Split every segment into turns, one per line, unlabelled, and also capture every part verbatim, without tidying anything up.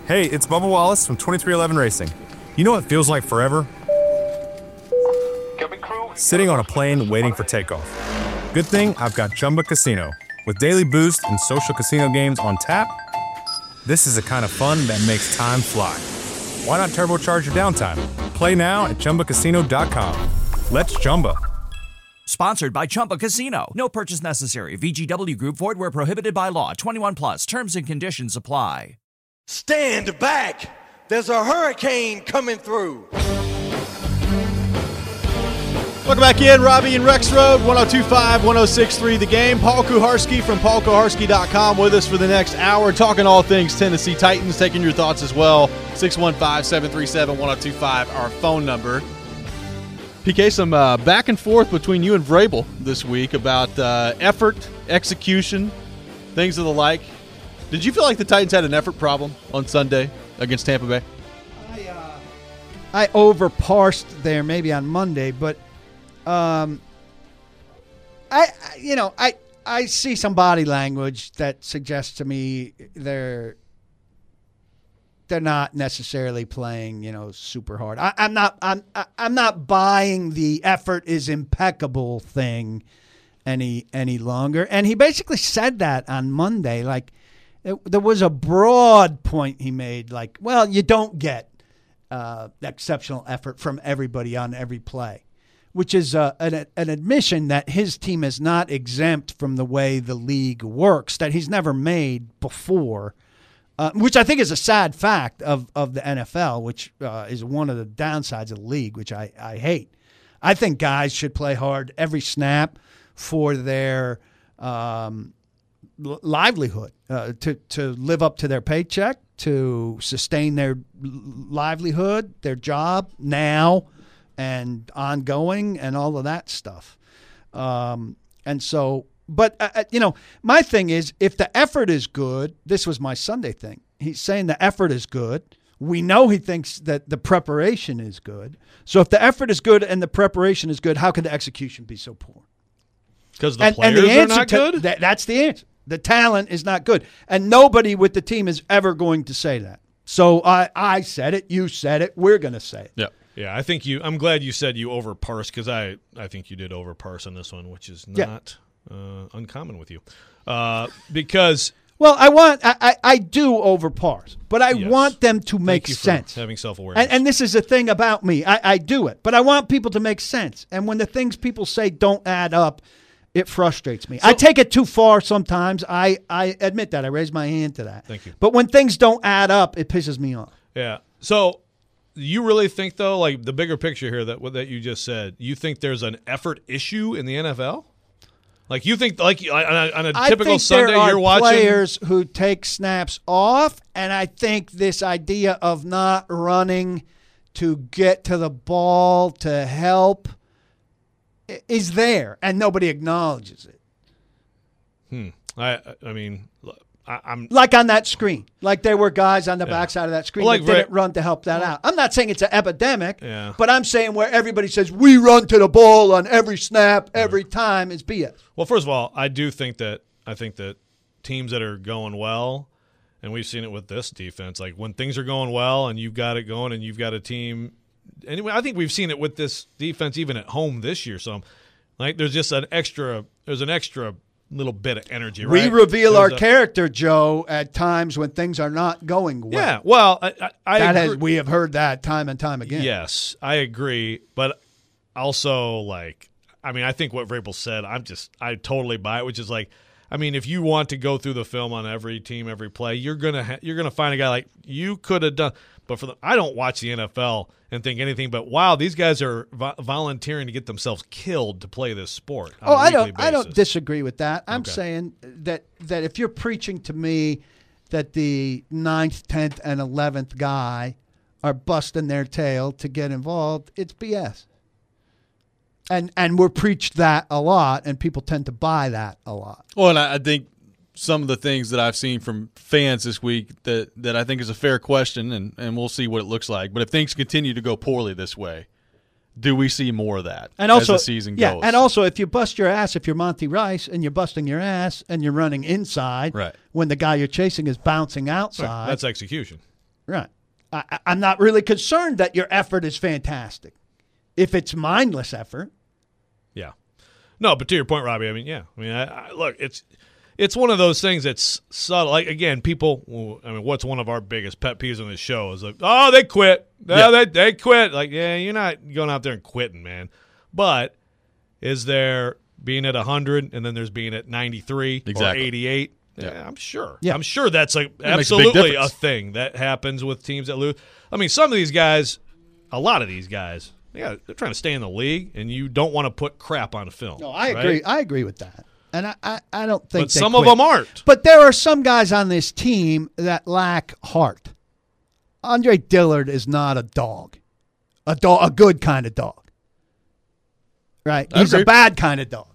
Hey, it's Bubba Wallace from twenty-three eleven Racing. You know what feels like forever? Sitting on a plane waiting for takeoff. Good thing I've got Chumba Casino. With daily boost and social casino games on tap, this is the kind of fun that makes time fly. Why not turbocharge your downtime? Play now at Chumba Casino dot com. Let's Chumba.
Sponsored by Chumba Casino. No purchase necessary. V G W Group. Void where prohibited by law. twenty-one plus. Terms and conditions apply.
Stand back. There's a hurricane coming through.
Welcome back in. Robbie and Rex Road, one oh two point five, one oh six point three The Game. Paul Kuharsky from paul kuharsky dot com with us for the next hour, talking all things Tennessee Titans, taking your thoughts as well. six one five, seven three seven, one oh two five, our phone number. P K, some uh, back and forth between you and Vrabel this week about uh, effort, execution, things of the like. Did you feel like the Titans had an effort problem on Sunday against Tampa Bay?
I, uh, I overparsed there maybe on Monday, but um, I, I you know I I see some body language that suggests to me they're they're not necessarily playing, you know, super hard. I, I'm not I'm I'm not buying the effort is impeccable thing any any longer. And he basically said that on Monday. Like it, there was a broad point he made, like, well, you don't get uh, exceptional effort from everybody on every play, which is uh, an, an admission that his team is not exempt from the way the league works, that he's never made before. Uh, which I think is a sad fact of, of the N F L, which uh, is one of the downsides of the league, which I, I hate. I think guys should play hard every snap for their um, l- livelihood, uh, to, to live up to their paycheck, to sustain their livelihood, their job now and ongoing and all of that stuff. Um, and so... But, uh, you know, my thing is, if the effort is good, this was my Sunday thing. He's saying the effort is good. We know he thinks that the preparation is good. So if the effort is good and the preparation is good, how can the execution be so poor?
Because the
and,
players
and the
are
answer
not
to,
good?
That, that's the answer. The talent is not good. And nobody with the team is ever going to say that. So I, I said it. You said it. We're going to say it.
Yeah.
Yeah, I think you – I'm glad you said you overparse because I, I think you did overparse on this one, which is not –
yeah.
Uh, uncommon with you, uh, because
well, I want I, I, I do overparse, but I
yes.
want them to make
Thank you
sense.
For having self-awareness,
and, and this is the thing about me. I, I do it, but I want people to make sense. And when the things people say don't add up, it frustrates me. So, I take it too far sometimes. I, I admit that. I raise my hand to that.
Thank you.
But when things don't add up, it pisses me off.
Yeah. So you really think though, like the bigger picture here that what that you just said, you think there's an effort issue in the N F L? Like you think, like on a, on a typical Sunday, you're watching
players who take snaps off, and I think this idea of not running to get to the ball to help is there, and nobody acknowledges it.
Hmm. I I mean, I, I'm
like on that screen, like there were guys on the yeah. backside of that screen well, like that didn't Ra- run to help that well, out. I'm not saying it's an epidemic,
yeah.
but I'm saying where everybody says we run to the ball on every snap, every right. time is B S.
Well, first of all, I do think that I think that teams that are going well, and we've seen it with this defense, like when things are going well and you've got it going and you've got a team. Anyway, I think we've seen it with this defense even at home this year. So, like, there's just an extra. There's an extra. little bit of energy, right?
We reveal
There's
our
a,
character, Joe, at times when things are not going well.
Yeah, well, I, I, I
that
agree.
has, we have heard that time and time again.
Yes, I agree, but also, like, I mean, I think what Vrabel said, I'm just, I totally buy it, which is like, I mean, if you want to go through the film on every team, every play, you're gonna ha- you're gonna find a guy like you could have done. But for the, I don't watch the N F L and think anything but wow, these guys are vo- volunteering to get themselves killed to play this sport.
Oh, I don't, basis. I don't disagree with that. I'm
okay.
saying that that if you're preaching to me that the ninth, tenth, and eleventh guy are busting their tail to get involved, it's B S. And and we're preached that a lot, and people tend to buy that a lot.
Well, and I, I think some of the things that I've seen from fans this week that, that I think is a fair question, and, and we'll see what it looks like. But if things continue to go poorly this way, do we see more of that
and also,
as the season
yeah,
goes?
And also, if you bust your ass, if you're Monty Rice and you're busting your ass and you're running inside
right.
when the guy you're chasing is bouncing outside.
Right. That's execution.
Right. I, I- I'm not really concerned that your effort is fantastic. If it's mindless effort,
Yeah. No, but to your point, Robbie, I mean, yeah. I mean, I, I, look, it's it's one of those things that's subtle. Like, again, people, well, I mean, what's one of our biggest pet peeves on this show is like, oh, they quit. No,
Yeah.
they, they quit. Like, yeah, you're not going out there and quitting, man. But is there being at one hundred and then there's being at ninety-three
Exactly.
or eighty-eight?
Yeah.
Yeah, I'm sure.
Yeah.
I'm sure that's like
makes a big
absolutely a,
difference.
thing that happens with teams that lose. I mean, some of these guys, a lot of these guys, yeah, they're trying to stay in the league, and you don't want to put crap on film.
no, I
right?
agree. I agree with that. And I, I, I don't think
But
they
some of
quit.
them aren't.
But there are some guys on this team that lack heart. Andre Dillard is not a dog, a dog, a good kind of dog. Right?
I
He's
agree.
a bad kind of dog.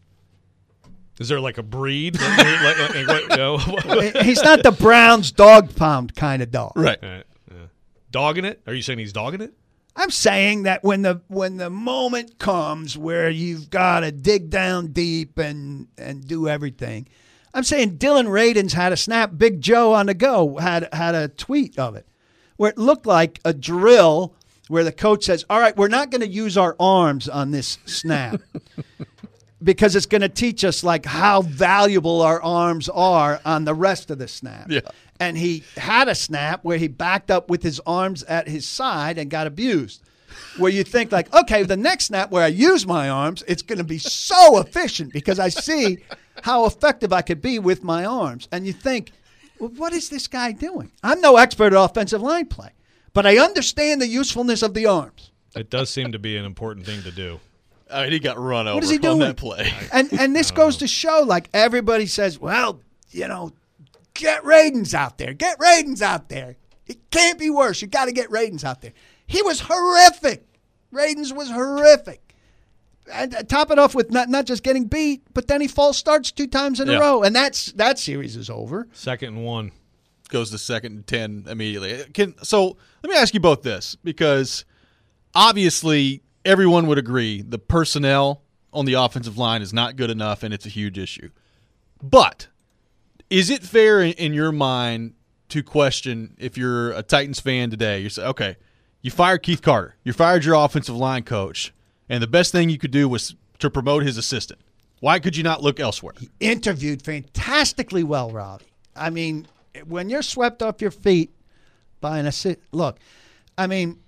Is there like a breed? like, like, like, what, you know?
He's not the Browns dog pound kind of dog.
Right.
All right, yeah. Dogging it? Are you saying he's dogging it?
I'm saying that when the when the moment comes where you've got to dig down deep and and do everything, I'm saying Dylan Radins had a snap. Big Joe on the go had had a tweet of it where it looked like a drill where the coach says, "All right, we're not going to use our arms on this snap." Because it's going to teach us like how valuable our arms are on the rest of the snap.
Yeah.
And he had a snap where he backed up with his arms at his side and got abused. Where you think like, okay, the next snap where I use my arms, it's going to be so efficient because I see how effective I could be with my arms. And you think, well, what is this guy doing? I'm no expert at offensive line play, but I understand the usefulness of the arms.
It does seem to be an important thing to do.
I mean, he got run over
What is he
on
doing?
that play.
And and this goes to show, like, everybody says, well, you know, get Radins out there. Get Radins out there. It can't be worse. You got to get Radins out there. He was horrific. Radins was horrific. And uh, top it off with not, not just getting beat, but then he false starts two times in
Yeah.
a row. And that's that series is over.
Second and one.
Goes to second and ten immediately. Can, so let me ask you both this, because obviously everyone would agree the personnel on the offensive line is not good enough, and it's a huge issue. But is it fair in, in your mind to question, if you're a Titans fan today, you say, okay, you fired Keith Carter, you fired your offensive line coach, and the best thing you could do was to promote his assistant. Why could you not look elsewhere?
Interviewed fantastically well, Robbie. I mean, when you're swept off your feet by an assist, look, I mean,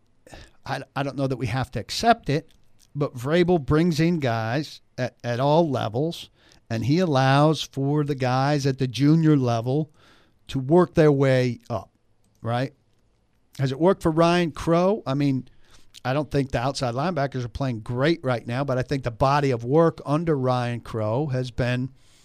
I, I don't know that we have to accept it, but Vrabel brings in guys at, at all levels, and he allows for the guys at the junior level to work their way up, right? Has it worked for Ryan Crow? I mean, I don't think the outside linebackers are playing great right now, but I think the body of work under Ryan Crow has been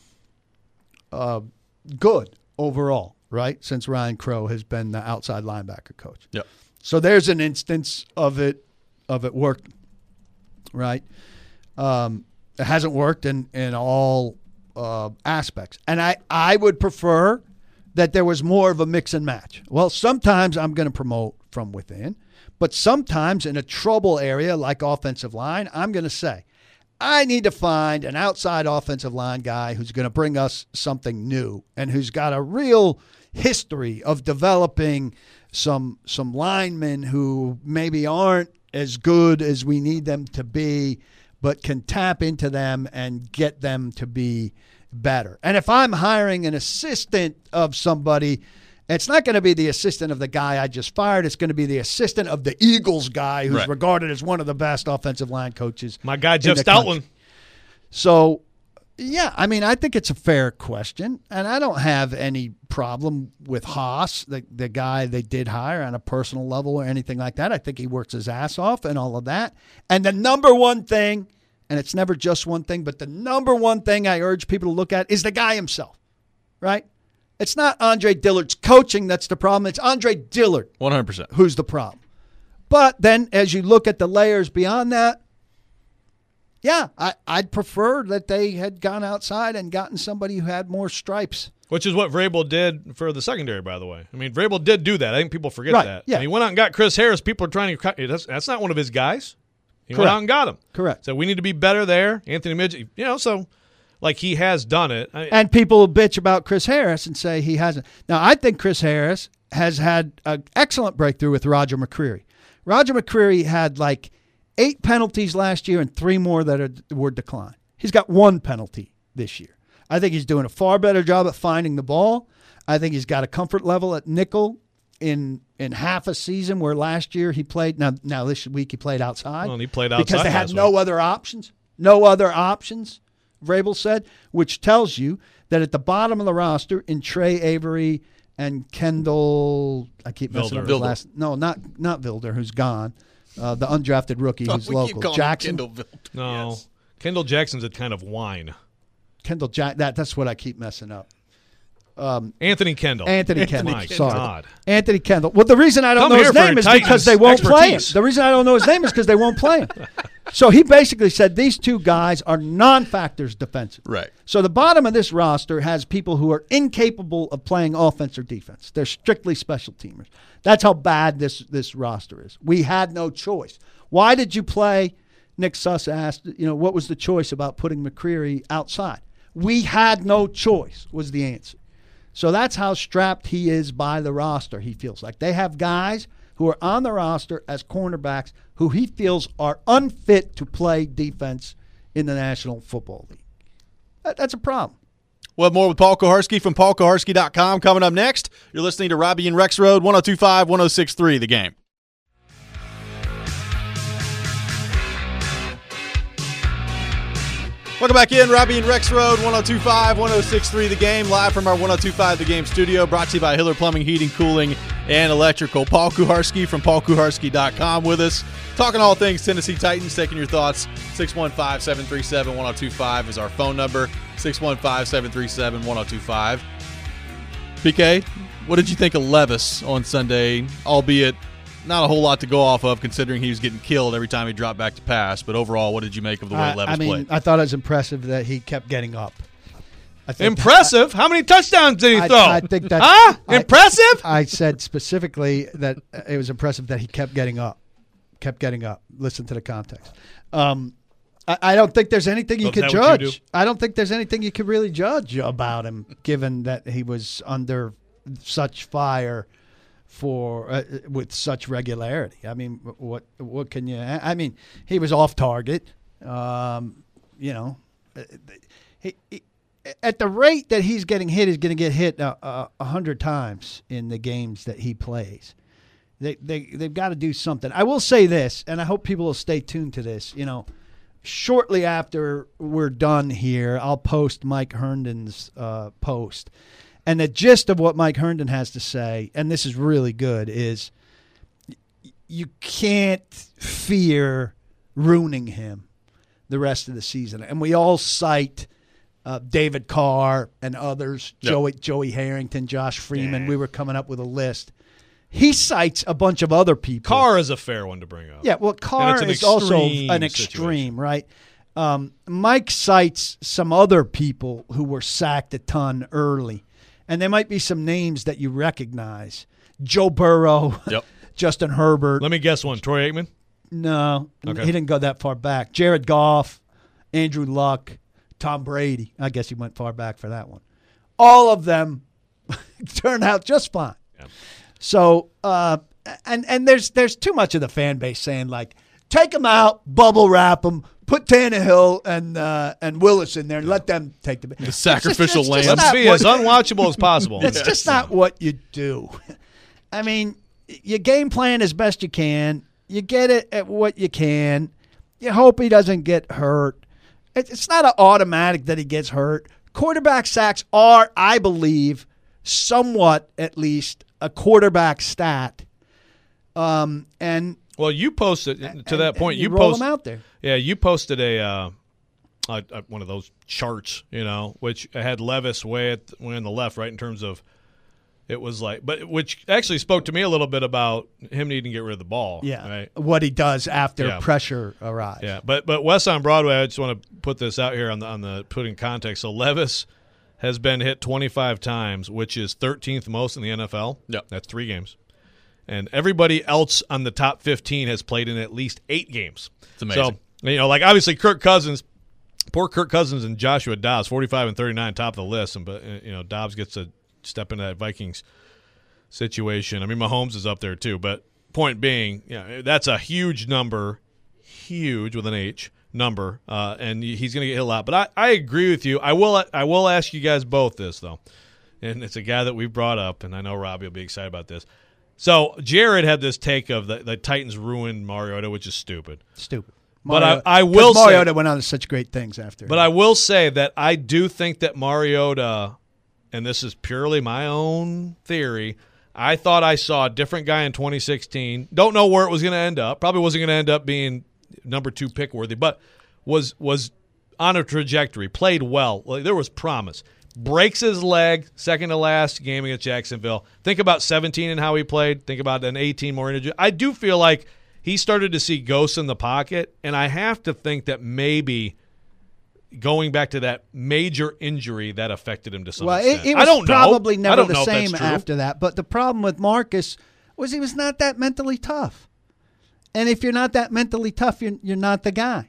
uh, good overall, right? Since Ryan Crow has been the outside linebacker coach.
Yep.
So there's an instance of it of it worked, right? Um, it hasn't worked in in all uh, aspects, and I I would prefer that there was more of a mix and match. Well, sometimes I'm going to promote from within, but sometimes in a trouble area like offensive line, I'm going to say, I need to find an outside offensive line guy who's going to bring us something new and who's got a real history of developing some some linemen who maybe aren't as good as we need them to be, but can tap into them and get them to be better. And if I'm hiring an assistant of somebody, it's not going to be the assistant of the guy I just fired. It's going to be the assistant of the Eagles guy who's
Right.
regarded as one of the best offensive line coaches.
My guy
in
Jeff
the
Stoutland.
country. So, yeah, I mean, I think it's a fair question, and I don't have any problem with Haas, the, the guy they did hire, on a personal level or anything like that. I think he works his ass off and all of that. And the number one thing, and it's never just one thing, but the number one thing I urge people to look at is the guy himself, right? It's not Andre Dillard's coaching that's the problem. It's Andre Dillard
one hundred percent.
who's the problem. But then as you look at the layers beyond that, yeah, I, I'd prefer that they had gone outside and gotten somebody who had more stripes.
Which is what Vrabel did for the secondary, by the way. I mean, Vrabel did do that. I think people forget
Right,
that.
yeah.
And he went out and got Chris Harris. People are trying to cut. That's, that's not one of his guys. He went
Correct.
out and got him.
Correct.
So we need to be better there. Anthony Midget, you know, so like he has done it. I,
And people will bitch about Chris Harris and say he hasn't. Now, I think Chris Harris has had an excellent breakthrough with Roger McCreary. Roger McCreary had like eight penalties last year and three more that are, were declined. He's got one penalty this year. I think he's doing a far better job at finding the ball. I think he's got a comfort level at nickel in in half a season where last year he played. Now, now this week he played outside.
Well, he played outside
because they had
last
no
week.
other options. No other options, Vrabel said, which tells you that at the bottom of the roster in Trey Avery and Kendall, I keep messing
Vilder.
up his
Vilder.
last. No, not not Vilder, who's gone. Uh, the undrafted rookie who's
we keep
local.
calling him
Jackson.
Kendall Vilder.
no,
Yes.
Kendall Jackson's a kind of wine.
Kendall Jack. That that's what I keep messing up.
Anthony Kendall.
Anthony Kendall.
My
Sorry.
God.
Anthony Kendall. Well, the reason I don't
Come
know
here
his
for
name
your
is
Titans
because they won't play him.
expertise.
The reason I don't know his name is because they won't play him. So he basically said these two guys are non-factors defensively.
Right.
So the bottom of this roster has people who are incapable of playing offense or defense. They're strictly special teamers. That's how bad this this roster is. We had no choice. Why did you play? Nick Suss asked, you know, what was the choice about putting McCreary outside? We had no choice was the answer. So that's how strapped he is by the roster, he feels like. They have guys who are on the roster as cornerbacks who he feels are unfit to play defense in the National Football League. That, that's a problem.
We'll have more with Paul Koharski from paul koharski dot com coming up next. You're listening to Robbie and Rex Road, one oh two point five, one oh six point three, The Game. Welcome back in, Robbie and Rex Road, one oh two point five, one oh six point three, The Game, live from our one oh two point five The Game studio, brought to you by Hiller Plumbing, Heating, Cooling, and Electrical. Paul Kuharski from paul kuharski dot com with us, talking all things Tennessee Titans, taking your thoughts. six one five, seven three seven, one oh two five is our phone number, six one five, seven three seven, one oh two five. P K, what did you think of Levis on Sunday, albeit not a whole lot to go off of considering he was getting killed every time he dropped back to pass, but overall, what did you make of the way
I,
Levis
I mean,
played?
I thought it was impressive that he kept getting up. I think
Impressive. How many touchdowns did he
I,
throw?
I think that
Huh?
I-
Impressive?
I said specifically that it was impressive that he kept getting up, kept getting up. Listen to the context. Um, I, I don't think there's anything you
So is
could
that what you
judge. I don't think there's anything you could really judge about him, given that he was under such fire for uh, with such regularity. I mean, what what can you? I mean, he was off target. Um, you know, he, he, at the rate that he's getting hit, he's going to get hit a uh, uh, hundred times in the games that he plays. They they they've got to do something. I will say this, and I hope people will stay tuned to this. You know, shortly after we're done here, I'll post Mike Herndon's uh, post. And the gist of what Mike Herndon has to say, and this is really good, is you can't fear ruining him the rest of the season. And we all cite uh, David Carr and others,
Yep.
Joey Joey Harrington, Josh Freeman. We were coming up with a list. He cites a bunch of other people.
Carr is a fair one to bring up.
Yeah, well, Carr
it's an
is also
extreme
an
situation.
extreme, right? Um, Mike cites some other people who were sacked a ton early. And there might be some names that you recognize. Joe Burrow,
Yep.
Justin Herbert.
Let me guess one. Troy Aikman?
No,
Okay.
he didn't go that far back. Jared Goff, Andrew Luck, Tom Brady. I guess he went far back for that one. All of them turned out just fine.
Yeah.
So, uh, and and there's there's too much of the fan base saying like, take them out, bubble wrap them, put Tannehill and uh, and Willis in there, and let them take the
The sacrificial
it's just
lamb.
not
Let's be
what-
as unwatchable as possible.
It's just not what you do. I mean, you game plan as best you can. You get it at what you can. You hope he doesn't get hurt. It- It's not an automatic that he gets hurt. Quarterback sacks are, I believe, somewhat at least a quarterback stat. Um, and
Well, you posted to that
and-
point.
and
You,
you roll
post,
them out there.
Yeah, you posted a, uh, a, a one of those charts, you know, which had Levis way at way on the left, right, in terms of it was like, but which actually spoke to me a little bit about him needing to get rid of the ball.
Yeah,
right.
what he does after
Yeah.
pressure arrives.
Yeah, but but West on Broadway, I just want to put this out here on the on the put in context. So Levis has been hit twenty-five times, which is thirteenth most in the N F L.
Yep.
That's three games. And everybody else on the top fifteen has played in at least eight games.
It's amazing.
So, you know, like obviously Kirk Cousins poor Kirk Cousins and Joshua Dobbs, forty-five and thirty-nine, top of the list, and but you know Dobbs gets to step into that Vikings situation. I mean, Mahomes is up there too, but point being, yeah, that's a huge number, huge with an H number, uh, and he's going to get hit a lot. But I, I agree with you. I will I will ask you guys both this though, and it's a guy that we brought up, and I know Robbie will be excited about this. So Jared had this take of the, the Titans ruined Mariota, which is stupid.
Stupid.
But
Mariota,
I, I will say,
Mariota went on to such great things after.
But I will say that I do think that Mariota, and this is purely my own theory, I thought I saw a different guy in twenty sixteen. Don't know where it was going to end up. Probably wasn't going to end up being number two pick worthy, but was was on a trajectory, played well. Like, there was promise. Breaks his leg, second to last game against Jacksonville. Think about seventeen and how he played. Think about an eighteen more energy. I do feel like he started to see ghosts in the pocket, and I have to think that maybe going back to that major injury that affected him to some
well,
extent.
It, it was
I don't
probably
know.
never
I don't
the
know if
same
that's true.
after that. But the problem with Marcus was he was not that mentally tough. And if you're not that mentally tough, you're, you're not the guy.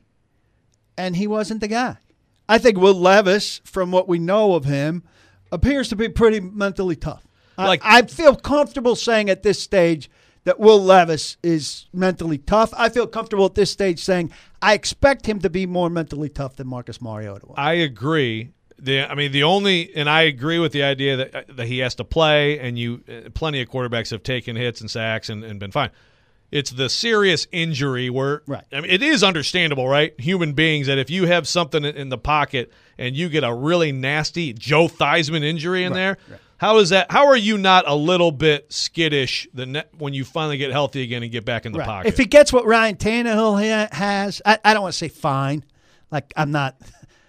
And he wasn't the guy. I think Will Levis, from what we know of him, appears to be pretty mentally tough.
Like,
I, I feel comfortable saying at this stage that Will Levis is mentally tough. I feel comfortable at this stage saying I expect him to be more mentally tough than Marcus Mariota was.
I agree. The I mean the only and I agree with the idea that that he has to play, and you plenty of quarterbacks have taken hits and sacks and, and been fine. It's the serious injury where
right.
I mean, it is understandable, right? Human beings, that if you have something in the pocket and you get a really nasty Joe Theismann injury in
right.
there,
right.
how is that? How are you not a little bit skittish the ne- when you finally get healthy again and get back in the
right.
pocket?
If he gets what Ryan Tannehill ha- has, I, I don't want to say fine. Like I'm not,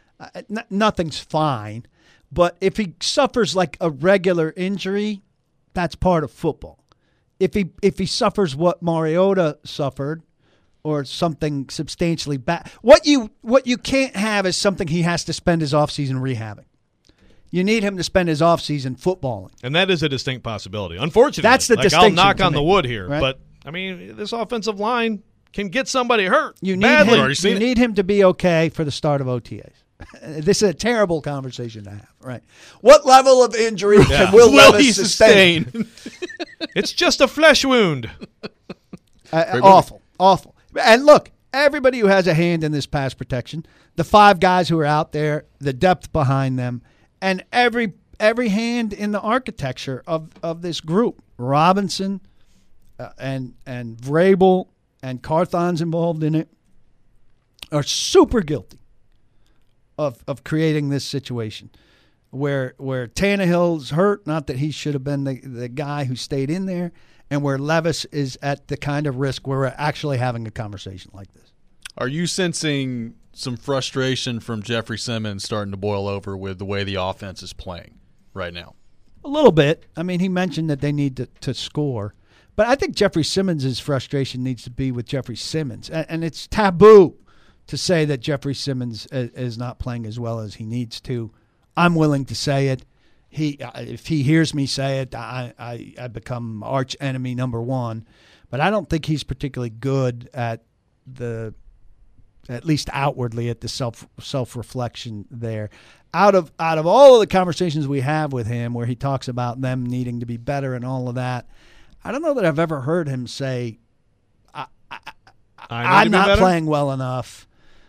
n- nothing's fine. But if he suffers like a regular injury, that's part of football. If he if he suffers what Mariota suffered, or something substantially bad, what you what you can't have is something he has to spend his offseason rehabbing. You need him to spend his offseason footballing.
And that is a distinct possibility. Unfortunately,
that's the
like,
distinction.
I'll knock
to
on
me,
the wood here,
right?
but I mean, this offensive line can get somebody hurt.
You need
badly.
him. You need him to be okay for the start of O T As. This is a terrible conversation to have, right? What level of injury
yeah.
can Will,
Will
Levis
he
sustain?
sustain? It's just a flesh wound.
Uh, awful, awful. And look, everybody who has a hand in this pass protection, the five guys who are out there, the depth behind them, and every every hand in the architecture of, of this group, Robinson uh, and and Vrabel and Carthon's involved in it, are super guilty of of creating this situation where where Tannehill's hurt, not that he should have been the, the guy who stayed in there, and where Levis is at the kind of risk where we're actually having a conversation like this.
Are you sensing some frustration from Jeffrey Simmons starting to boil over with the way the offense is playing right now?
A little bit. I mean, he mentioned that they need to, to score. But I think Jeffrey Simmons' frustration needs to be with Jeffrey Simmons. And, and it's taboo to say that Jeffrey Simmons is, is not playing as well as he needs to. I'm willing to say it. He, if he hears me say it, I, I, I become arch enemy number one. But I don't think he's particularly good at the, at least outwardly, at the self self reflection there. Out of out of all of the conversations we have with him, where he talks about them needing to be better and all of that, I don't know that I've ever heard him say, I, I, I, "I'm not playing well enough."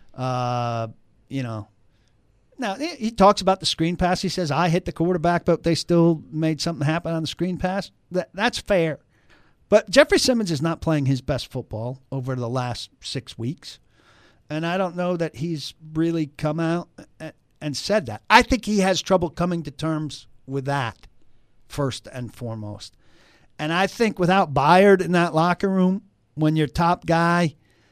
Uh, you know. Now, he talks about the screen pass. He says, I hit the quarterback, but they still made something happen on the screen pass. That That's fair. But Jeffrey Simmons is not playing his best football over the last six weeks. And I don't know that he's really come out and said that. I think he has trouble coming to terms with that, first and foremost. And I think without Byard in that locker room, when your top guy,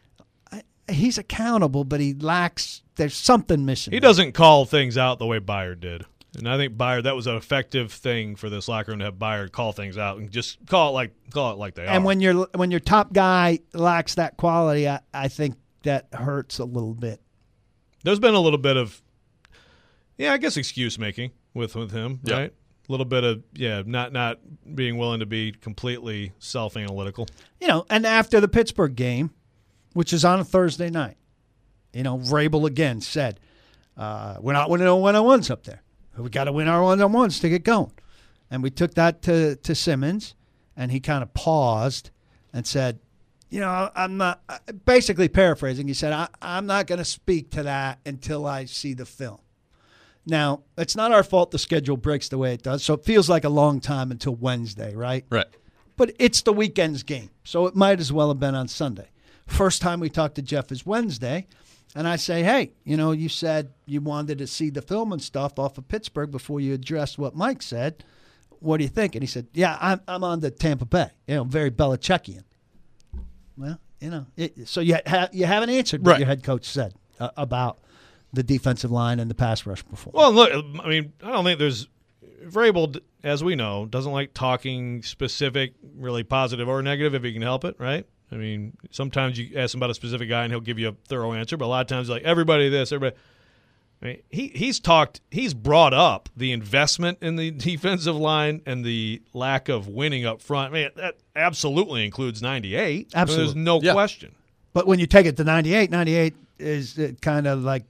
he's accountable, but he lacks – there's something missing.
He doesn't call things out the way Byard did. And I think Byard, that was an effective thing for this locker room to have Byard call things out and just call it like call it like they
and
are.
And when your when your top guy lacks that quality, I, I think that hurts a little bit.
There's been a little bit of, yeah, I guess excuse making with, with him,
yep.
right? A little bit of, yeah, not not being willing to be completely self-analytical.
You know, and after the Pittsburgh game, which is on a Thursday night, you know, Vrabel again said, Uh, we're not winning one-on-ones up there. We got to win our one-on-ones to get going. And we took that to, to Simmons, and he kind of paused and said, you know, I'm not – basically paraphrasing, he said, I, I'm not going to speak to that until I see the film. Now, it's not our fault the schedule breaks the way it does, so it feels like a long time until Wednesday, right?
Right.
But it's the weekend's game, so it might as well have been on Sunday. First time we talked to Jeff is Wednesday, and I say, hey, you know, you said you wanted to see the film and stuff off of Pittsburgh before you addressed what Mike said. What do you think? And he said, yeah, I'm I'm on the Tampa Bay, you know, very Belichickian. Well, you know, it, so you, ha- you haven't answered what
right.
your head coach said uh, about the defensive line and the pass rush performance.
Well, look, I mean, I don't think there's Vrabel, as we know, doesn't like talking specific, really positive or negative if he can help it, right? I mean, sometimes you ask him about a specific guy and he'll give you a thorough answer, but a lot of times, like, everybody this, everybody. I mean, he he's talked, he's brought up the investment in the defensive line and the lack of winning up front. I mean, that absolutely includes ninety-eight.
Absolutely.
There's no
Yeah.
question.
But when you take it to ninety-eight, ninety-eight is kind of like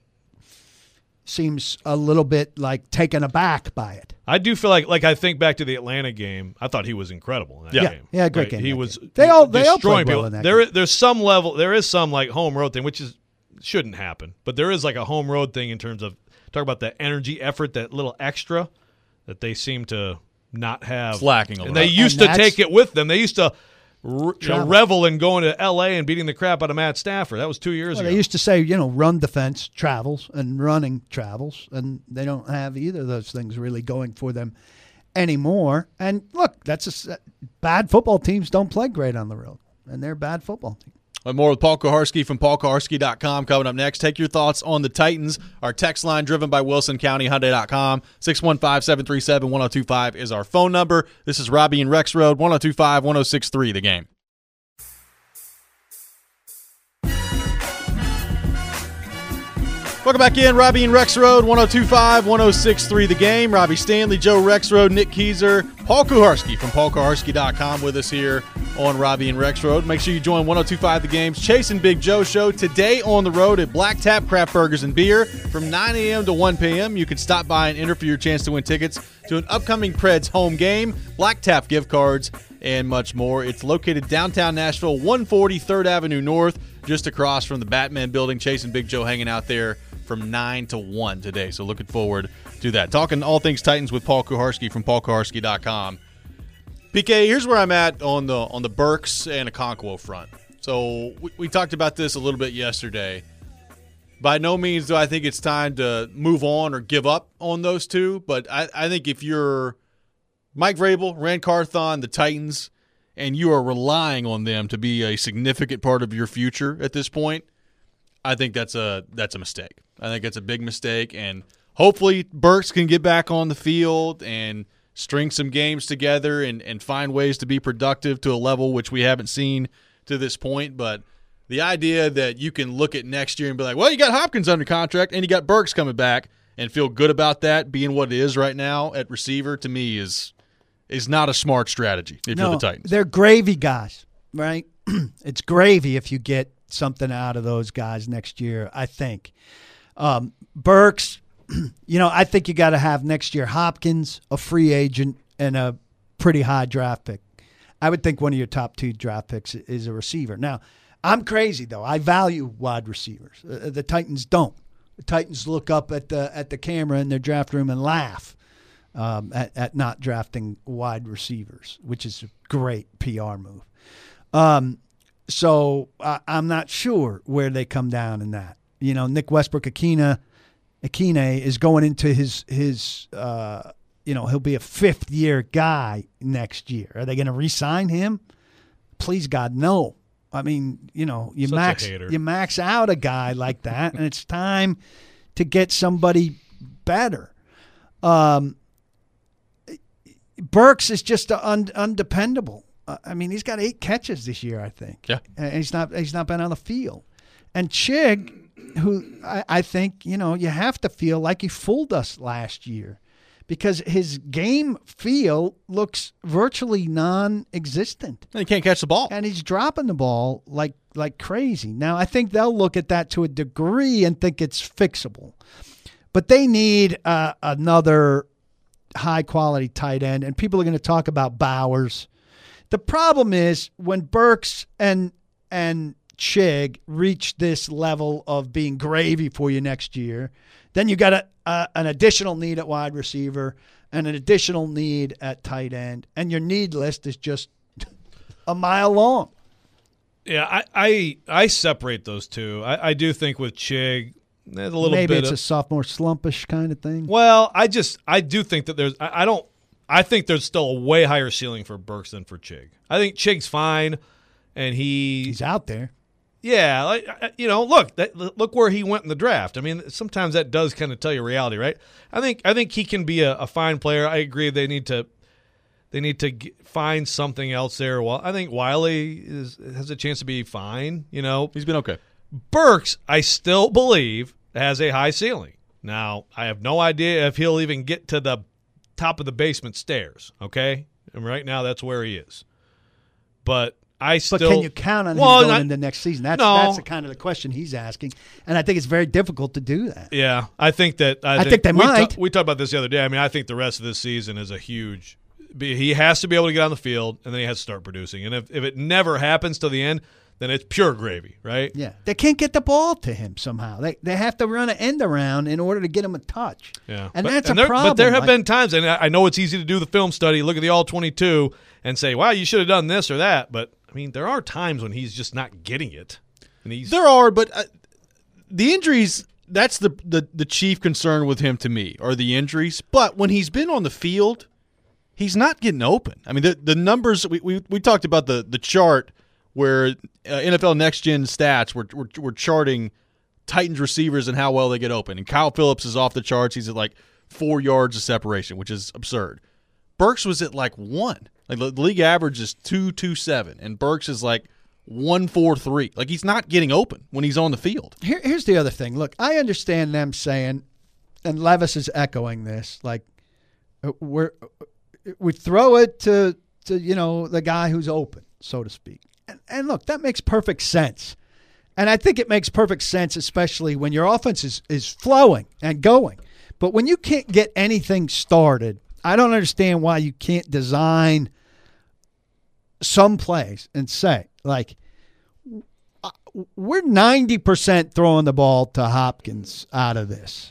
seems a little bit like taken aback by it.
I do feel like, like I think back to the Atlanta game, I thought he was incredible in that
Yeah.
game.
Yeah, great
Right?
game,
He
that
was
game. They all- they all
destroying
played well
people.
in that
There,
game.
there's some level, there is some like home road thing, which is shouldn't happen, but there is like a home road thing in terms of talk about the energy effort, that little extra that they seem to not have.
It's lacking a
and
lot.
they used
And
to
that's-
take it with them. They used to r- you know,
Travel.
revel in going to L A and beating the crap out of Matt Stafford. That was two years
Well,
ago.
they used to say, you know, run defense travels and running travels, and they don't have either of those things really going for them anymore. And look, that's a s- bad football teams don't play great on the road, and they're a bad football team.
But more with Paul Kuharsky from paul kuharsky dot com coming up next. Take your thoughts on the Titans. Our text line driven by Wilson County Hyundai dot com. six one five, seven three seven, one oh two five is our phone number. This is Robbie and Rex Road, one oh two five, one oh six three, The Game. Welcome back in, Robbie and Rex Road, one oh two five, one oh six three, The Game. Robbie Stanley, Joe Rex Road, Nick Keyser, Paul Kuharsky from paul kuharsky dot com with us here on Robbie and Rex Road. Make sure you join one oh two five The Game's Chase and Big Joe show today on the road at Black Tap Craft Burgers and Beer from nine a.m. to one p.m. You can stop by and enter for your chance to win tickets to an upcoming Preds home game, Black Tap gift cards, and much more. It's located downtown Nashville, one forty third Avenue North, just across from the Batman building. Chase and Big Joe hanging out there from nine to one today. So looking forward to that. Talking all things Titans with Paul Kuharsky from paul kuharsky dot com. P K, here's where I'm at on the on the Burks and Okonkwo front. So we, we talked about this a little bit yesterday. By no means do I think it's time to move on or give up on those two, but I, I think if you're Mike Vrabel, Rand Carthon, the Titans, and you are relying on them to be a significant part of your future at this point, I think that's a that's a mistake. I think that's a big mistake, and hopefully Burks can get back on the field and string some games together and, and find ways to be productive to a level which we haven't seen to this point. But the idea that you can look at next year and be like, well, you got Hopkins under contract and you got Burks coming back and feel good about that being what it is right now at receiver, to me is is not a smart strategy if
No,
you're the Titans.
they're gravy guys, right? It's gravy if you get something out of those guys next year, I think. Um, Burks, you know, I think you got to have next year Hopkins, a free agent, and a pretty high draft pick. I would think one of your top two draft picks is a receiver. Now, I'm crazy, though. I value wide receivers. Uh, the Titans don't. The Titans look up at the at the camera in their draft room and laugh um, at, at not drafting wide receivers, which is a great P R move. Um, so I, I'm not sure where they come down in that. You know, Nick Westbrook-Akina Akine is going into his his uh, you know, he'll be a fifth year guy next year. Are they going to re-sign him? Please God, no. I mean, you know, you
Such a
max
hater.
you max out a guy like that, and it's time to get somebody better. Um, Burks is just un, undependable. Uh, I mean, he's got eight catches this year, I think.
Yeah.
and he's not he's not been on the field. And Chig, who I, I think, you know, you have to feel like he fooled us last year because his game feel looks virtually non-existent.
And he can't catch the ball.
And he's dropping the ball like like crazy. Now, I think they'll look at that to a degree and think it's fixable. But they need uh, another high-quality tight end, and people are going to talk about Bowers. The problem is when Burks and and Chig reach this level of being gravy for you next year, then you got a, a, an additional need at wide receiver and an additional need at tight end, and your need list is just a mile long.
Yeah, I I, I separate those two. I, I do think with Chig, there's a little
Maybe
bit
it's
of,
a sophomore slumpish kind of thing.
Well, I just I do think that there's I, I don't I think there's still a way higher ceiling for Burks than for Chig. I think Chig's fine, and he
He's out there.
Yeah, like, you know, look, that, look where he went in the draft. I mean, sometimes that does kind of tell you reality, right? I think I think he can be a, a fine player. I agree. They need to they need to get, find something else there. Well, I think Wiley is has a chance to be fine. You know,
He's been okay.
Burks, I still believe, has a high ceiling. Now, I have no idea if he'll even get to the top of the basement stairs, okay? And right now, that's where he is. But I still...
But can you count on
well,
him going
not,
into next season? That's,
no.
that's the kind of the question he's asking. And I think it's very difficult to do that.
Yeah, I think that... I,
I
think,
think they
we
might.
Ta- we talked about this the other day. I mean, I think the rest of this season is a huge... He has to be able to get on the field, and then he has to start producing. And if, if it never happens till the end, then it's pure gravy, right?
Yeah. They can't get the ball to him somehow. They they have to run an end around in order to get him a touch.
Yeah.
And
but,
that's
and
a
there,
problem.
But there have
like,
been times, and I know it's easy to do the film study, look at the all twenty-two, and say, wow, you should have done this or that. But, I mean, there are times when he's just not getting it. And he's
There are, but uh, the injuries, that's the, the, the chief concern with him to me, are the injuries. But when he's been on the field, he's not getting open. I mean, the the numbers, we we, we talked about the, the chart where uh, N F L Next Gen stats were, were, were charting Titans receivers and how well they get open. And Kyle Phillips is off the charts. He's at like four yards of separation, which is absurd. Burks was at like one. Like the league average is two two seven, and Burks is like one four three. Like he's not getting open when he's on the field.
Here, here's the other thing. Look, I understand them saying, and Levis is echoing this, like uh, we're we throw it to to you know the guy who's open, so to speak. And, and look, that makes perfect sense. And I think it makes perfect sense, especially when your offense is, is flowing and going. But when you can't get anything started, I don't understand why you can't design some plays and say, like, we're ninety percent throwing the ball to Hopkins out of this.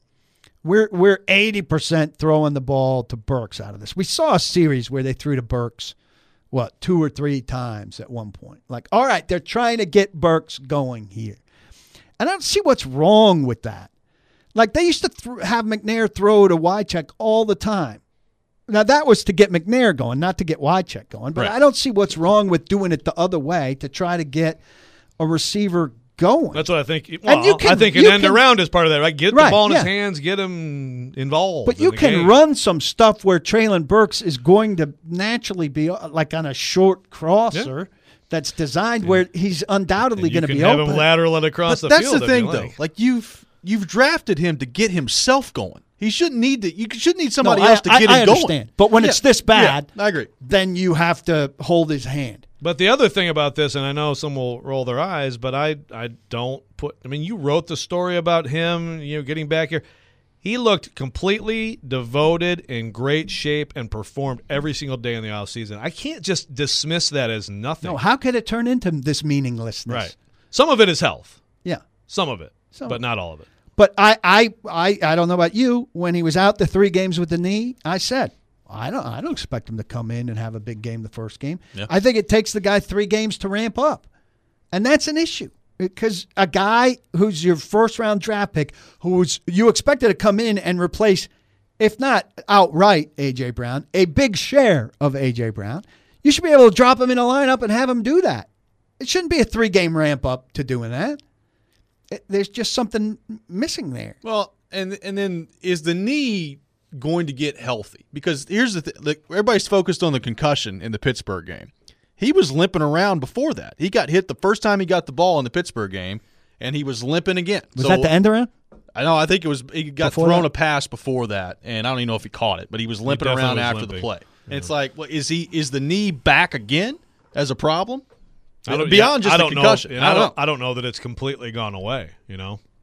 We're we're eighty percent throwing the ball to Burks out of this. We saw a series where they threw to Burks, what, two or three times at one point. Like, all right, they're trying to get Burks going here. And I don't see what's wrong with that. Like, they used to th- have McNair throw to Wycheck all the time. Now, that was to get McNair going, not to get Wycheck going. But
Right.
I don't see what's wrong with doing it the other way to try to get a receiver going.
That's what I think. Well,
you can-
I think an
you
end
can-
around is part of that, right? Get
Right,
the ball in his
yeah.
hands, get him involved.
But
in
you
the
can
game.
run some stuff where Traylon Burks is going to naturally be uh, like on a short crosser that's designed where he's undoubtedly
And you
going to
can
be
have
open.
him lateral it across
But
the
that's
field.
the
if you
thing,
like.
though. Like you've you've drafted him to get himself going. He shouldn't need to. You shouldn't need somebody
No,
else
I,
to get
I,
him
I understand.
going.
But when
Yeah.
it's this bad,
Yeah, I agree.
then you have to hold his hand.
But the other thing about this, and I know some will roll their eyes, but I I don't put. I mean, you wrote the story about him, you know, getting back here. He looked completely devoted, in great shape, and performed every single day in the offseason. I can't just dismiss that as nothing.
No, how could it turn into this meaninglessness?
Right. Some of it is health.
Yeah.
Some of it,
Some
but
of it.
not all of it.
But I, I, I, I don't know about you. When he was out the three games with the knee, I said, I don't, I don't expect him to come in and have a big game the first game.
Yeah.
I think it takes the guy three games to ramp up, and that's an issue because a guy who's your first round draft pick, who's you expected to come in and replace, if not outright A J Brown, a big share of A J Brown, you should be able to drop him in a lineup and have him do that. It shouldn't be a three game ramp up to doing that. It, there's just something missing there.
Well, and and then is the knee going to get healthy? Because here's the thing: like, everybody's focused on the concussion in the Pittsburgh game. He was limping around before that. He got hit the first time he got the ball in the Pittsburgh game, and he was limping again.
Was
So,
that the end around?
I know. I think it was. He got
Before
thrown
that?
a pass before that, and I don't even know if he caught it, but he was limping
definitely
around
was
after
limping.
the play. And it's like, well, is he? Is the knee back again as a problem?
I don't-
Beyond
yeah,
just
I
the
don't
concussion.
Know, and
I
I
don't
don't.
know.
I don't know that it's completely gone away. You know.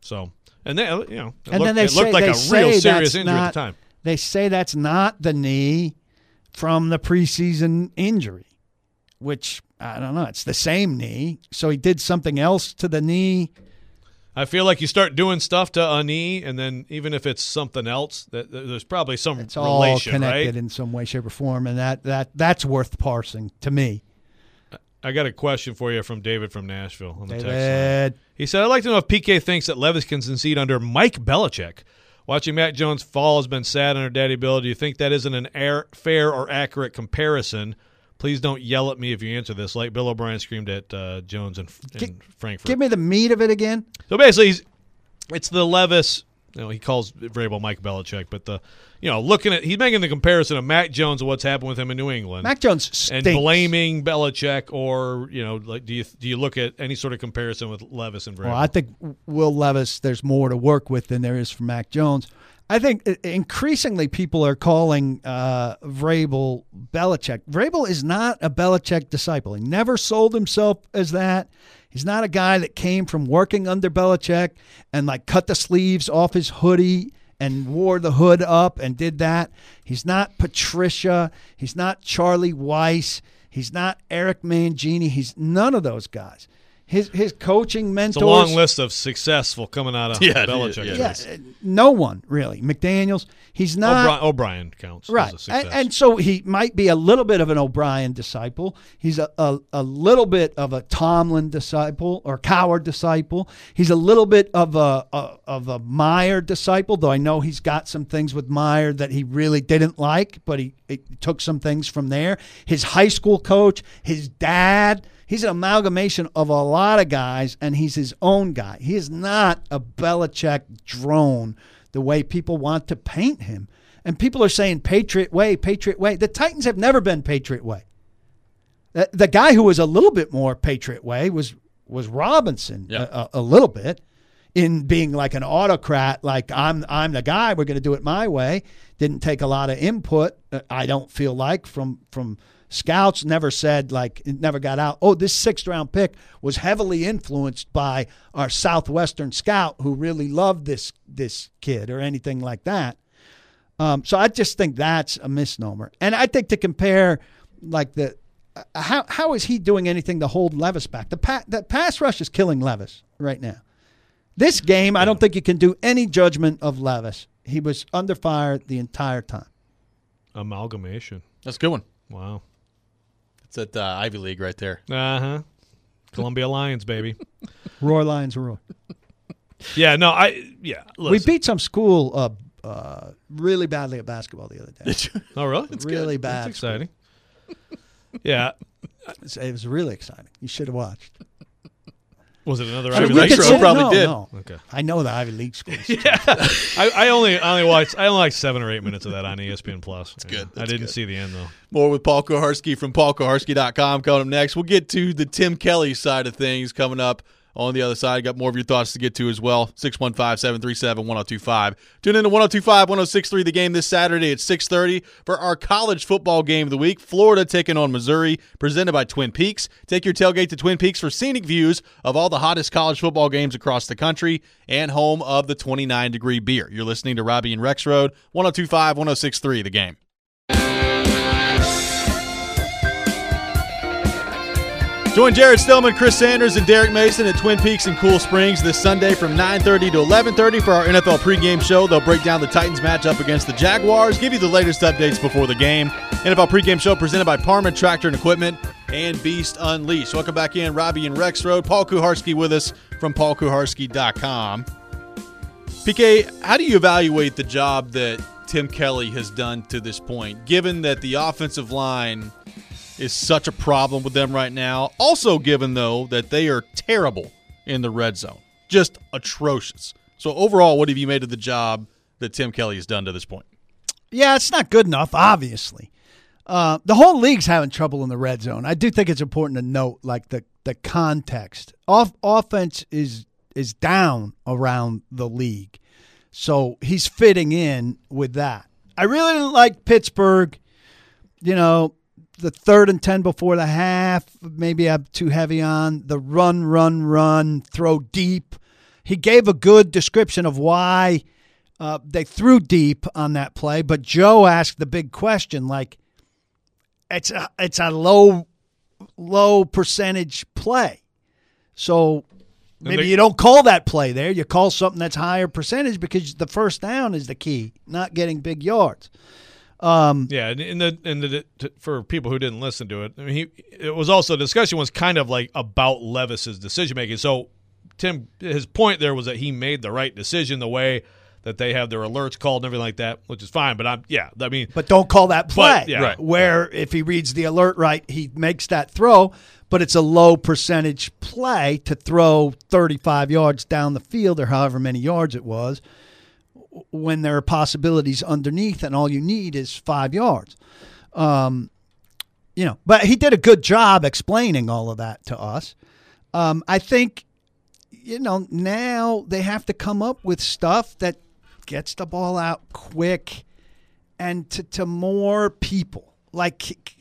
So, and then you know, it
and
looked,
then they
it looked
say,
like
they
a
say
real serious
that's
injury
not,
at the time.
They say that's not the knee from the preseason injury, which I don't know. It's the same knee, so he did something else to the knee.
I feel like you start doing stuff to a knee, and then even if it's something else, that, that there's probably some
It's all
relation,
connected
right?
in some way, shape, or form, and that, that that's worth parsing to me.
I got a question for you from David from Nashville on the text line.
David.
He said, I'd like to know if P K thinks that Levis can succeed under Mike Belichick. Watching Mac Jones fall has been sad under Daddy Bill. Do you think that isn't an air, fair or accurate comparison? Please don't yell at me if you answer this, like Bill O'Brien screamed at uh, Jones in, in
G-
Frankfurt.
Give me the meat of it again.
So basically, he's, it's the Levis. You know, he calls Vrabel Mike Belichick, but the you know looking at he's making the comparison of Mac Jones and what's happened with him in New England.
Mac Jones stinks.
And blaming Belichick, or you know, like do you do you look at any sort of comparison with Levis and Vrabel?
Well, I think Will Levis, there's more to work with than there is for Mac Jones. I think increasingly people are calling uh, Vrabel Belichick. Vrabel is not a Belichick disciple. He never sold himself as that. He's not a guy that came from working under Belichick and like cut the sleeves off his hoodie and wore the hood up and did that. He's not Patricia. He's not Charlie Weiss. He's not Eric Mangini. He's none of those guys. His his coaching mentors.
It's a long list of successful coming out of
Yeah,
Belichick.
yeah,
Yeah, no one really. McDaniels. He's not.
O'Brien, O'Brien counts.
Right.
As a success.
And, and so he might be a little bit of an O'Brien disciple. He's a, a, a little bit of a Tomlin disciple or Coward disciple. He's a little bit of a, a of a Meyer disciple, though I know he's got some things with Meyer that he really didn't like, but he, he took some things from there. His high school coach, his dad, he's an amalgamation of a lot of guys, and he's his own guy. He is not a Belichick drone the way people want to paint him. And people are saying Patriot way, Patriot way. The Titans have never been Patriot way. The, the guy who was a little bit more Patriot way was was Robinson,
Yeah.
a, a, a little bit, in being like an autocrat, like I'm I'm the guy, we're going to do it my way. Didn't take a lot of input, uh, I don't feel like, from from scouts. Never said, like, it never got out, oh, this sixth round pick was heavily influenced by our Southwestern scout who really loved this this kid or anything like that. Um, so I just think that's a misnomer. And I think to compare, like, the uh, how how is he doing anything to hold Levis back? The, pa- the pass rush is killing Levis right now. This game, I don't think you can do any judgment of Levis. He was under fire the entire time.
Amalgamation.
That's a good one.
Wow.
It's at uh, Ivy League right there.
Uh huh. Columbia Lions, baby.
Roar Lions roar.
Yeah. No. I. Yeah. Listen.
We beat some school uh, uh, really badly at basketball the other day.
Oh, really?
really bad.
That's exciting. Yeah.
It was really exciting. You should have watched.
Was it another
Sure,
Ivy
we
League?
could
school?
say- probably
no,
did.
No.
Okay.
I know the Ivy League schools.
Yeah. I, I only I only watched I only like seven or eight minutes of that on E S P N Plus. That's
good.
I
That's
didn't
good.
see the end though.
More with Paul Kuharsky from paul kuharsky dot com coming up next. We'll get to the Tim Kelly side of things coming up on the other side. Got more of your thoughts to get to as well. six one five, seven three seven, one oh two five. Tune in to one oh two five, one oh six three The Game this Saturday at six thirty for our college football game of the week. Florida taking on Missouri, presented by Twin Peaks. Take your tailgate to Twin Peaks for scenic views of all the hottest college football games across the country and home of the twenty-nine degree beer. You're listening to Robbie and Rex Road, one oh two five, one oh six three The Game. Join Jared Stillman, Chris Sanders, and Derek Mason at Twin Peaks in Cool Springs this Sunday from nine thirty to eleven thirty for our N F L pregame show. They'll break down the Titans matchup against the Jaguars, give you the latest updates before the game. N F L pregame show presented by Parma Tractor and Equipment and Beast Unleashed. Welcome back in, Robbie and Rex Road. Paul Kuharsky with us from paul kuharsky dot com. P K, how do you evaluate the job that Tim Kelly has done to this point, given that the offensive line is such a problem with them right now? Also given, though, that they are terrible in the red zone. Just atrocious. So overall, what have you made of the job that Tim Kelly has done to this point?
Yeah, it's not good enough, obviously. Uh, the whole league's having trouble in the red zone. I do think it's important to note, like, the, the context. Off, offense is is down around the league. So he's fitting in with that. I really didn't like Pittsburgh. You know, the third and ten before the half, maybe I'm too heavy on. The run, run, run, throw deep. he gave a good description of why uh, they threw deep on that play. But Joe asked the big question, like, it's a, it's a low, low percentage play. So maybe
they,
you don't call that play there. You call something that's higher percentage because the first down is the key, not getting big yards. Um,
yeah, and in the and the for people who didn't listen to it, I mean, he it was also the discussion was kind of like about Levis's decision making. So Tim, his point there was that he made the right decision the way that they have their alerts called and everything like that, which is fine. But I'm yeah, I mean,
but don't call that play.
But, yeah,
right.
Where if he reads the alert right, he makes that throw, but it's a low percentage play to throw thirty-five yards down the field or however many yards it was, when there are possibilities underneath and all you need is five yards. Um, you know, but he did a good job explaining all of that to us. Um, I think, you know, now they have to come up with stuff that gets the ball out quick and to, to more people. Like,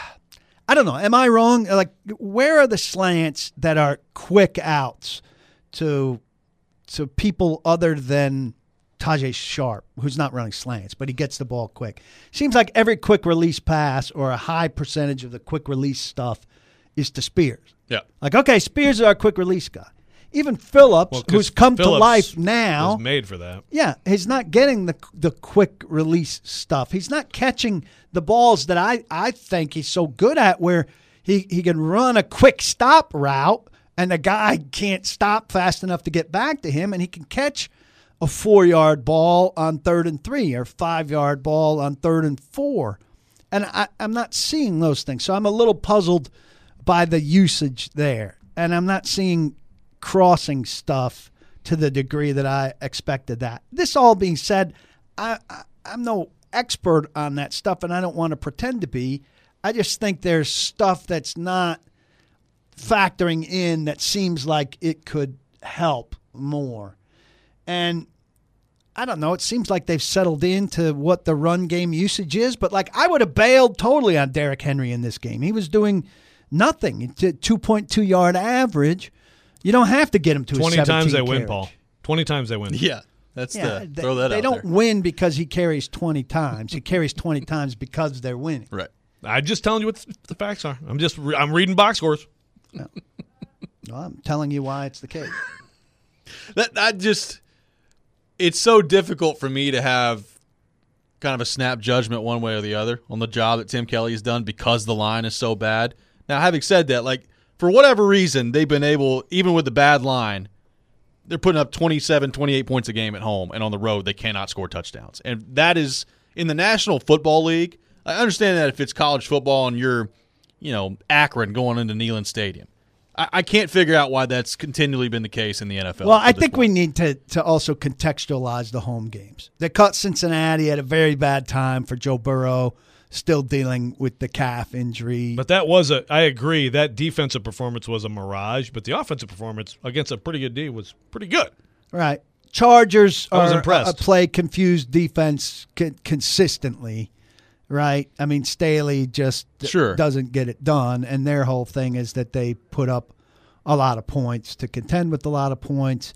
I don't know. Am I wrong? Like, where are the slants that are quick outs to to people other than Tajay Sharp, who's not running slants, but he gets the ball quick? Seems like every quick release pass or a high percentage of the quick release stuff is to Spears.
Yeah.
Like, okay, Spears is our quick release guy. Even Phillips,
well,
who's come
Phillips
to life now,
was made for that.
Yeah, he's not getting the the quick release stuff. He's not catching the balls that I, I think he's so good at, where he, he can run a quick stop route and the guy can't stop fast enough to get back to him, and he can catch a four-yard ball on third and three or five-yard ball on third and four. And I, I'm not seeing those things. So I'm a little puzzled by the usage there. And I'm not seeing crossing stuff to the degree that I expected that. This all being said, I, I, I'm no expert on that stuff, and I don't want to pretend to be. I just think there's stuff that's not factoring in that seems like it could help more. And I don't know, it seems like they've settled into what the run game usage is, but like I would have bailed totally on Derrick Henry in this game. He was doing nothing. It's a two point two yard average. You don't have to get him to
twenty
a
times they
carriage.
win, Paul. twenty times they win.
Yeah. That's
Yeah,
the
they,
throw that
they
out
don't
there.
win because he carries twenty times. He carries twenty times because they're winning.
Right.
I'm just telling you what the facts are. I'm just re- I'm reading box scores.
No. Well, I'm telling you why it's the case.
That I just it's so difficult for me to have kind of a snap judgment one way or the other on the job that Tim Kelly has done because the line is so bad. Now, having said that, like for whatever reason, they've been able, even with the bad line, they're putting up twenty-seven, twenty-eight points a game at home, and on the road they cannot score touchdowns. And that is in the National Football League. I understand that if it's college football and you're, you know, Akron going into Neyland Stadium. I, I can't figure out why that's continually been the case in the N F L.
Well, I think we need to, to also contextualize the home games. They caught Cincinnati at a very bad time for Joe Burrow, still dealing with the calf injury.
But that was a – I agree, that defensive performance was a mirage, but the offensive performance against a pretty good D was pretty good.
Right. Chargers
I was
are
impressed.
a play confused defense co- consistently, right? I mean, Staley just
Sure.
doesn't get it done, and their whole thing is that they put up a lot of points to contend with a lot of points.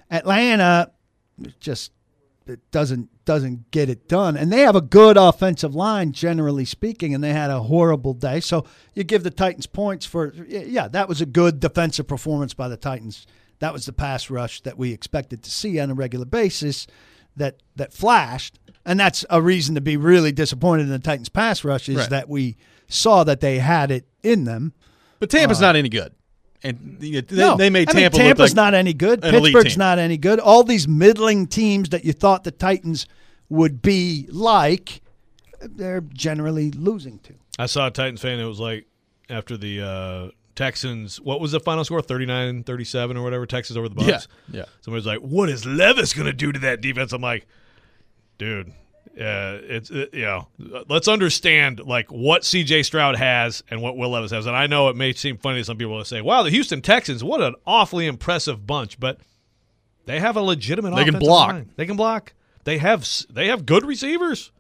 Atlanta just it doesn't doesn't get it done, and they have a good offensive line, generally speaking, and they had a horrible day. So you give the Titans points for, yeah, that was a good defensive performance by the Titans. That was the pass rush that we expected to see on a regular basis that that flashed. And that's a reason to be really disappointed in the Titans' pass rush is
Right.
that we saw that they had it in them.
But Tampa's not any good. And they,
No,
they made
I mean,
Tampa
Tampa's
look like
not any good.
an elite
Pittsburgh's
team.
not any good. All these middling teams that you thought the Titans would be like, they're generally losing to.
I saw a Titans fan. It was like after the uh, Texans. What was the final score? thirty-nine thirty-seven or whatever. Texans over the Bucs.
Yeah, yeah.
Somebody was like, "What is Levis going to do to that defense?" I'm like, dude, uh, it's it, you know, let's understand like what C J Stroud has and what Will Levis has. And I know it may seem funny to some people to say, "Wow, the Houston Texans, what an awfully impressive bunch," but they have a legitimate.
They can
offensive
block.
line. They can block. They have they have good receivers.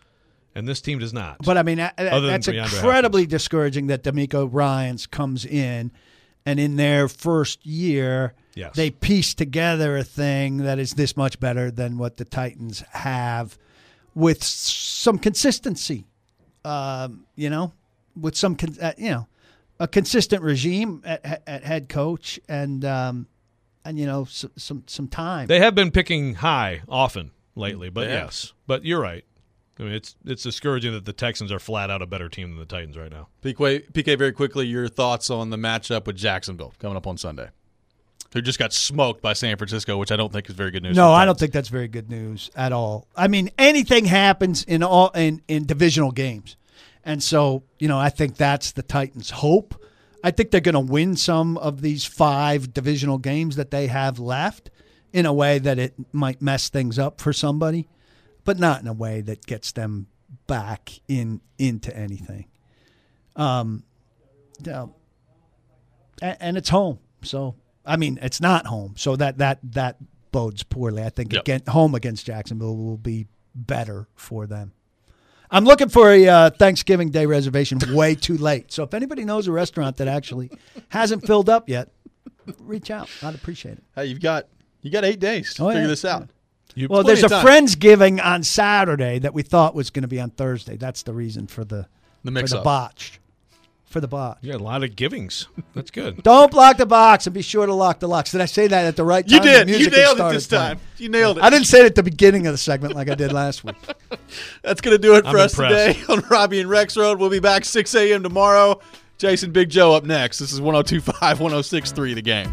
And this team does not.
But, I mean, that-
Other than
that's
DeAndre
incredibly discouraging that D'Amico Ryans comes in And in their first year,
Yes.
they pieced together a thing that is this much better than what the Titans have with s- some consistency, um, you know, with some, con- uh, you know, a consistent regime at, at head coach and, um, and you know, some, some, some time.
They have been picking high often lately, but
Yeah.
yes. But you're right. I mean, it's it's discouraging that the Texans are flat out a better team than the Titans right now.
P K, P K, very quickly, your thoughts on the matchup with Jacksonville coming up on Sunday, who just got smoked by San Francisco, which I don't think is very good news.
No,
for the
I don't
Titans.
think that's very good news at all. I mean, anything happens in all in, in divisional games. And so, you know, I think that's the Titans' hope. I think they're going to win some of these five divisional games that they have left in a way that it might mess things up for somebody, but not in a way that gets them back in into anything. Um, you know, and, and it's home. So, I mean, it's not home. So that that that bodes poorly. I think
Yep.
again, home against Jacksonville will be better for them. I'm looking for a uh, Thanksgiving Day reservation way too late. So if anybody knows a restaurant that actually hasn't filled up yet, reach out. I'd appreciate it.
Hey, you've got you got eight days to
Oh,
figure
yeah.
this out.
You,
Well,
Plenty
there's a
of time.
Friendsgiving on Saturday that we thought was going to be on Thursday. That's the reason for the
The
for
mix
the
up.
botch. For the botch.
you got a lot of givings. That's good.
Don't block the box and be sure to lock the locks. Did I say that at the right
You
time? The
did. You
music had
nailed it
started
this
playing.
time. You nailed it.
I didn't say it at the beginning of the segment like I did last week.
That's going to do it for
I'm
us
impressed.
today on Robbie and Rex Road. We'll be back six a.m. tomorrow. Jason Big Joe up next. This is one oh two point five, one oh six point three The Game.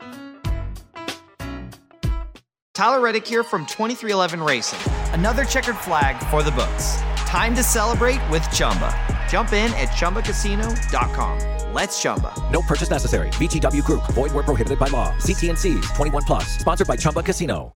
Tyler Reddick here from twenty-three eleven Racing. Another checkered flag for the books. Time to celebrate with Chumba. Jump in at chumba casino dot com. Let's Chumba.
No purchase necessary. V G W Group. Void where prohibited by law. See T and C's. twenty-one plus. Sponsored by Chumba Casino.